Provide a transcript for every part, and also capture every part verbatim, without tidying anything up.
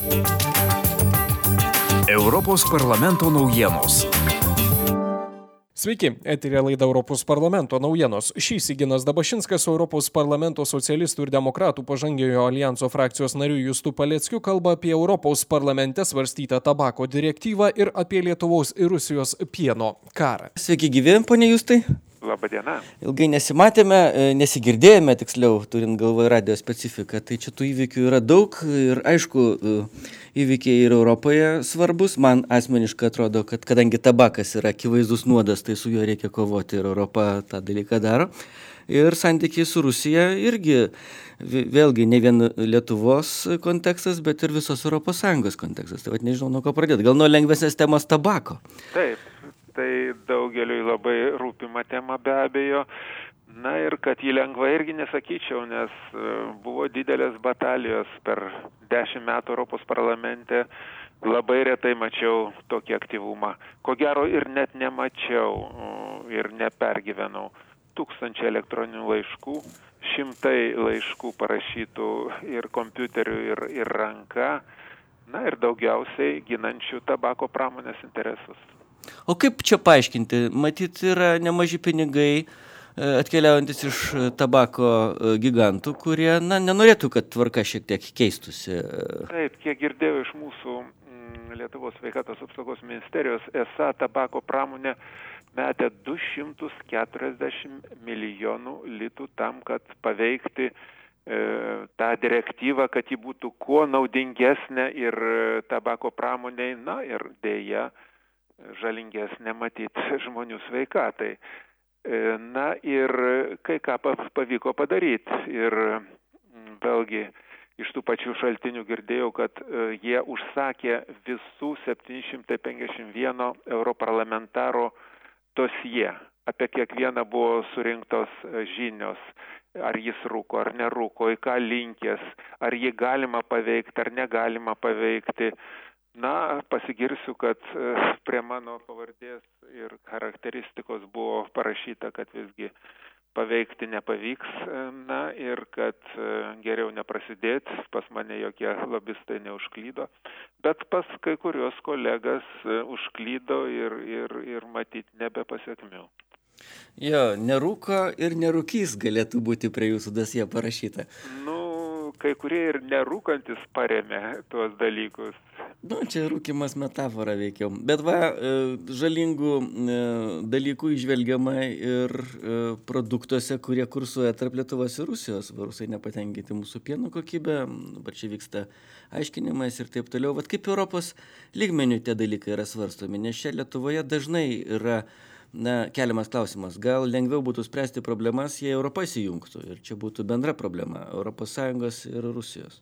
Europos parlamento naujienos. Sveiki, eteryje laida Europos parlamento naujienos. Šįsyk Siginas Dabašinskas, Europos parlamento socialistų ir demokratų pažangiojo alijanso frakcijos nariu Justu Paleckiu kalba apie Europos parlamente svarstytą tabako direktyvą ir apie Lietuvos ir Rusijos pieno karą. Sveiki gyvi, ponia Justai. Labadiena. Ilgai nesimatėme, nesigirdėjome, tiksliau, turint galvoje radio specifiką. Tai čia tų įvykių yra daug ir aišku, įvykiai ir Europoje svarbus. Man asmeniškai atrodo, kad kadangi tabakas yra akivaizdus nuodas, tai su juo reikia kovoti ir Europa tą dalyką daro. Ir santykiai su Rusija irgi, vėlgi, ne vien Lietuvos kontekstas, bet ir visos Europos Sąjungos kontekstas. Tai vat nežinau, nuo ko pradėti. Gal nuo lengvesnės temos tabako? Taip. Tai daugeliui labai rūpima tema be abejo. Na ir kad jį lengva irgi nesakyčiau, nes buvo didelės batalijos per dešimt metų Europos parlamente. Labai retai mačiau tokį aktyvumą. Ko gero ir net nemačiau ir nepergyvenau. Tūkstančiai elektroninių laiškų, šimtai laiškų parašytų ir kompiuteriu, ir, ir ranka. Na ir daugiausiai ginančių tabako pramonės interesus. O kaip čia paaiškinti? Matyt, yra nemaži pinigai atkeliaujantis iš tabako gigantų, kurie na, nenorėtų, kad tvarka šiek tiek keistųsi. Taip, kiek girdėjau iš mūsų mm, Lietuvos sveikatos apsaugos ministerijos, esą tabako pramonė metė du šimtus keturiasdešimt milijonų litų tam, kad paveikti e, tą direktyvą, kad ji būtų kuo naudingesnė ir tabako pramoniai, na ir dėja, žalingesnė matyti žmonių sveikatai. Na ir kai ką pavyko padaryti. Ir vėlgi iš tų pačių šaltinių girdėjau, kad jie užsakė visų septyni šimtai penkiasdešimt vieno europarlamentaro dosie. Apie kiekvieną buvo surinktos žinios, ar jis rūko, ar nerūko, į ką linkęs, ar jį galima paveikti, ar negalima paveikti. Na, pasigirsiu, kad prie mano pavardės ir charakteristikos buvo parašyta, kad visgi paveikti nepavyks, na ir kad geriau neprasidėti, pas mane jokie lobistai neužklydo, bet pas kai kurios kolegas užklydo ir, ir, ir matyti nebe pasiekmių. Jo, nerūko ir nerūkys galėtų būti prie jūsų dosie parašyta. Nu, kai kurie ir nerūkantis paremė tuos dalykus. Nu, čia rūkimas metafora veikiau. Bet va, žalingų dalykų įžvelgiama ir produktuose, kurie kursuoja tarp Lietuvos ir Rusijos. Rusai nepatenkinti mūsų pieno kokybę, dabar čia vyksta aiškinimas ir taip toliau. Vat kaip Europos lygmenių tie dalykai yra svarstomi, nes čia Lietuvoje dažnai yra na, keliamas klausimas. Gal lengviau būtų spręsti problemas, jei Europa įsijungtų ir čia būtų bendra problema Europos Sąjungos ir Rusijos.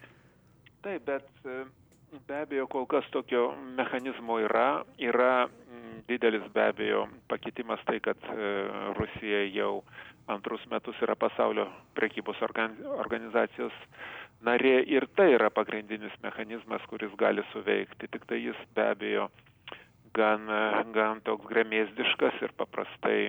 Taip, bet be abejo, kol kas tokio mechanizmo yra. Yra didelis be abejo pakitimas tai, kad Rusija jau antrus metus yra pasaulio prekybos organizacijos narė ir tai yra pagrindinis mechanizmas, kuris gali suveikti. Tik tai jis be abejo gan, gan toks gremėzdiškas ir paprastai,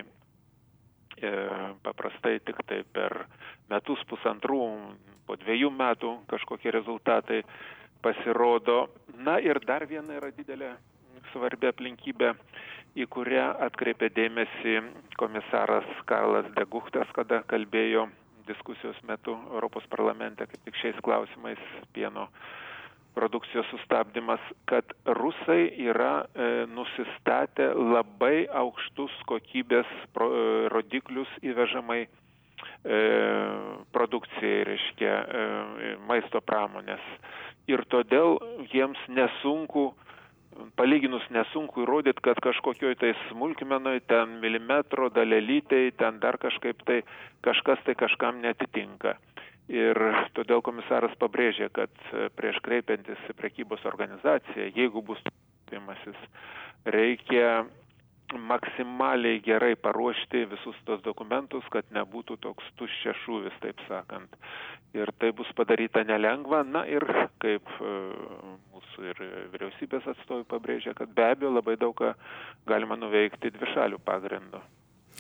e, paprastai tik tai per metus pusantrų, po dviejų metų kažkokie rezultatai pasirodo. Na ir dar viena yra didelė svarbi aplinkybė, į kurią atkreipė dėmesį komisaras Karlas de Guchtas, kada kalbėjo diskusijos metu Europos parlamente, kaip tik šiais klausimais pieno produkcijos sustabdymas, kad rusai yra e, nusistatę labai aukštus kokybės pro, e, rodiklius įvežamai e, produkcijai, reiškia e, maisto pramonės. Ir todėl jiems nesunku, palyginus nesunku įrodyti, kad kažkokioj tai smulkmenoj, ten milimetro dalelytei, ten dar kažkaip tai kažkas tai kažkam netitinka. Ir todėl komisaras pabrėžė, kad prieš kreipiantis į prekybos organizaciją, jeigu bus pirmasis, reikia maksimaliai gerai paruošti visus tos dokumentus, kad nebūtų toks tuščias šūvis, taip sakant. Ir tai bus padaryta nelengva, na ir kaip mūsų ir vyriausybės atstovai pabrėžia, kad be abejo labai daug ką galima nuveikti dvišalių pagrindų.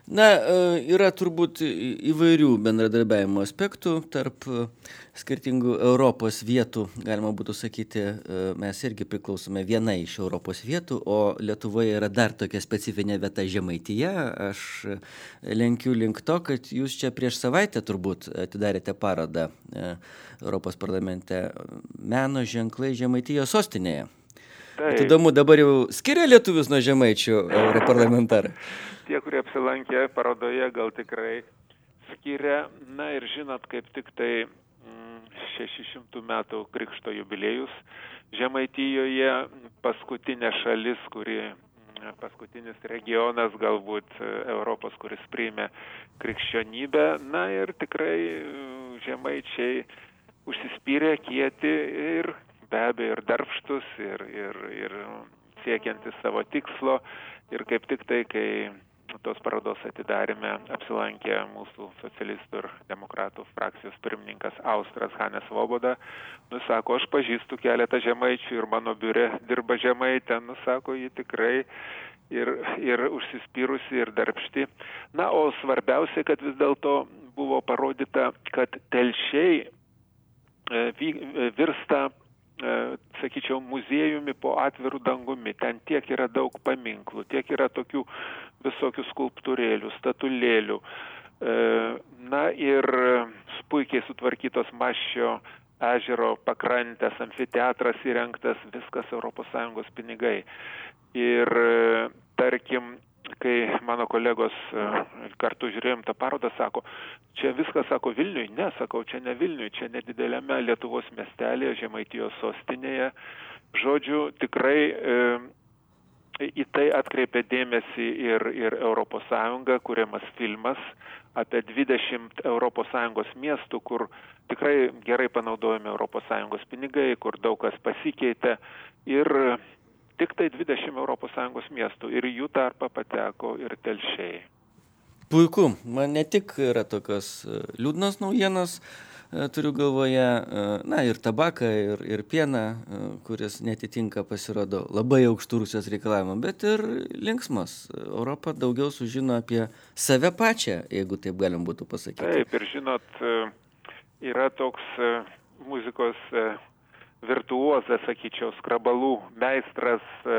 Na, yra turbūt įvairių bendradarbiavimo aspektų tarp skirtingų Europos vietų. Galima būtų sakyti, mes irgi priklausome viena iš Europos vietų, o Lietuvoje yra dar tokia specifinė vieta Žemaitija. Aš lenkiu link to, kad jūs čia prieš savaitę turbūt atidarėte parodą Europos parlamente Meno ženklai Žemaitijos sostinėje. Taip. Įdomu, dabar jau skiria lietuvius nuo žemaičių europarlamentarai? Tie, kurie apsilankė parodoje, gal tikrai skiria. Na ir žinot, kaip tik tai šeši šimtų metų krikšto jubiliejus Žemaitijoje, paskutinė šalis, kuri, paskutinis regionas galbūt Europos, kuris priėmė krikščionybę. Na ir tikrai žemaičiai užsispyrė, kieti ir be abejo ir darbštus, ir, ir, ir siekiantis savo tikslo. Ir kaip tik tai, kai tos parodos atidarėme, apsilankė mūsų socialistų ir demokratų frakcijos pirmininkas Austras Hanes Svoboda. Nu, sako, aš pažįstu keletą žemaičių ir mano biure dirba žemaitė. Nu, sako, ji tikrai ir, ir užsispyrusi, ir darbšti. Na, o svarbiausia, kad vis dėlto buvo parodyta, kad Telšiai virsta, sakyčiau, muziejumi po atvirų dangumi. Ten tiek yra daug paminklų, tiek yra tokių visokių skulptūrėlių, statulėlių. Na ir puikiai sutvarkytos Maščio ežero pakrantės, amfiteatras įrengtas, viskas Europos Sąjungos pinigai. Ir tarkim, kai mano kolegos kartu žiūrėjom tą parodą, sako, čia viskas, sako, Vilniui. Ne, sakau, čia ne Vilniui, čia nedidelėme Lietuvos miestelėje, Žemaitijos sostinėje. Žodžiu, tikrai e, į tai atkreipė dėmesį ir, ir Europos Sąjunga, kuriamas filmas apie dvidešimt Europos Sąjungos miestų, kur tikrai gerai panaudojami Europos Sąjungos pinigai, kur daug kas pasikeitė. Ir tik tai dvidešimt Europos Sąjungos miestų ir jų tarpą pateko ir Telšiai. Puiku, man ne tik yra tokios liūdnos naujienos, turiu galvoje, na ir tabaką, ir, ir pieną, kuris netitinka, pasirodo, labai aukštų Rusijos reikalavimų, bet ir linksmas. Europa daugiau sužino apie save pačią, jeigu taip galim būtų pasakyti. Taip, ir žinot, yra toks muzikos virtuozas, sakyčiau, skrabalų meistras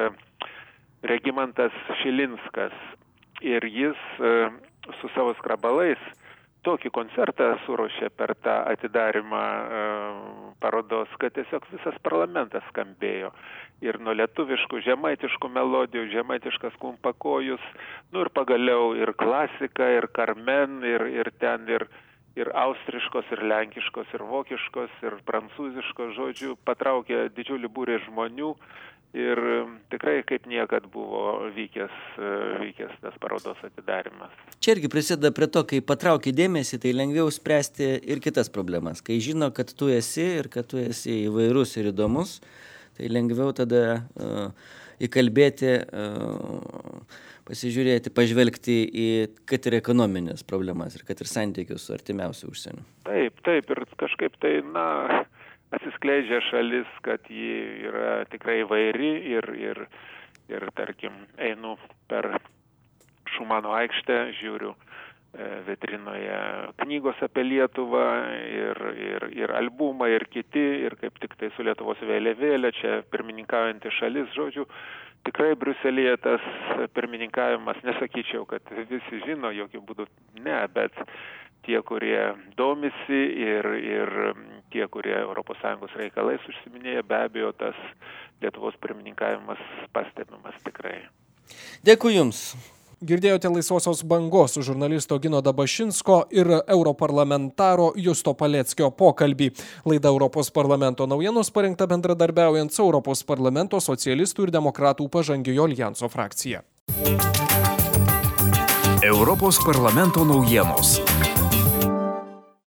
Regimantas Šilinskas. Ir jis su savo skrabalais tokį koncertą suruošė per tą atidarimą parodos, kad tiesiog visas parlamentas skambėjo. Ir nuo lietuviškų, žemaitiškų melodijų, žemaitiškas klumpakojus, nu ir pagaliau ir klasika, ir Carmen, ir, ir ten, ir ir austriškos, ir lenkiškos, ir vokiškos, ir prancūziškos, žodžiu, patraukė didžiulį būrį žmonių ir tikrai kaip niekad buvo vykęs, vykęs tas parodos atidarimas. Čia irgi prisideda prie to, kai patraukia dėmesį, tai lengviau spręsti ir kitas problemas. Kai žino, kad tu esi ir kad tu esi įvairus ir įdomus, tai lengviau tada uh, įkalbėti, uh, pasižiūrėti, pažvelgti į kad ir ekonominės problemas ir kad ir santykius su artimiausiu užsieniu. Taip, taip, ir kažkaip tai, na, atsiskleidžia šalis, kad ji yra tikrai įvairi ir, ir, ir tarkim, einu per Šumano aikštę, žiūriu e, vitrinoje knygos apie Lietuvą ir, ir, ir albumą ir kiti, ir kaip tik tai su Lietuvos vėliavėlė, čia pirmininkaujanti šalis, žodžiu, tikrai Briuselyje tas pirmininkavimas, nesakyčiau, kad visi žino, jokių būdų ne, bet tie, kurie domisi ir, ir tie, kurie Europos Sąjungos reikalais užsiminėja, be abejo, tas Lietuvos pirmininkavimas pastebimas tikrai. Dėkui Jums. Girdėjote Laisvosios bangos žurnalisto Gino Dabašinsko ir europarlamentaro Justo Paleckio pokalbį. Laida Europos parlamento naujienos parengta bendradarbiaujant su Europos parlamento socialistų ir demokratų pažangiojo alijanso frakcija. Europos parlamento naujienos.